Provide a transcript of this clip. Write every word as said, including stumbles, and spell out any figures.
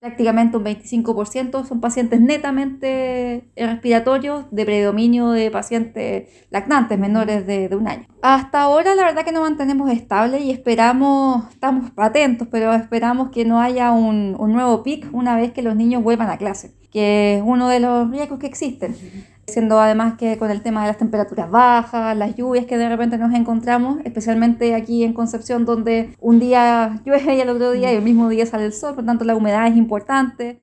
prácticamente un veinticinco por ciento son pacientes netamente respiratorios, de predominio de pacientes lactantes menores de, de un año. Hasta ahora la verdad que nos mantenemos estables y esperamos, estamos atentos, pero esperamos que no haya un, un nuevo pic una vez que los niños vuelvan a clase, que es uno de los riesgos que existen. Siendo además que con el tema de las temperaturas bajas, las lluvias que de repente nos encontramos, especialmente aquí en Concepción, donde un día llueve y el otro día y el mismo día sale el sol, por tanto la humedad es importante.